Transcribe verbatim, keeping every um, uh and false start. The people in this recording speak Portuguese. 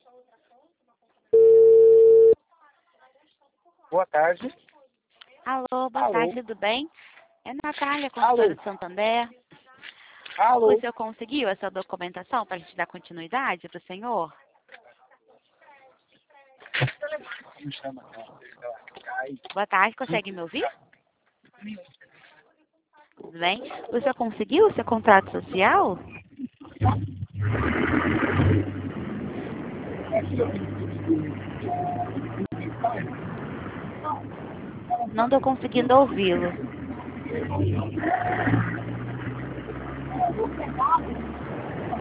Boa tarde. Alô, boa Alô. tarde, tudo bem? É Natália, Alô. consultora de Santander. Alô. O senhor conseguiu essa documentação para a gente dar continuidade para o senhor? Como chama? Boa tarde, consegue me ouvir? Tudo bem? O senhor conseguiu o seu contrato social? Não estou conseguindo ouvi-lo.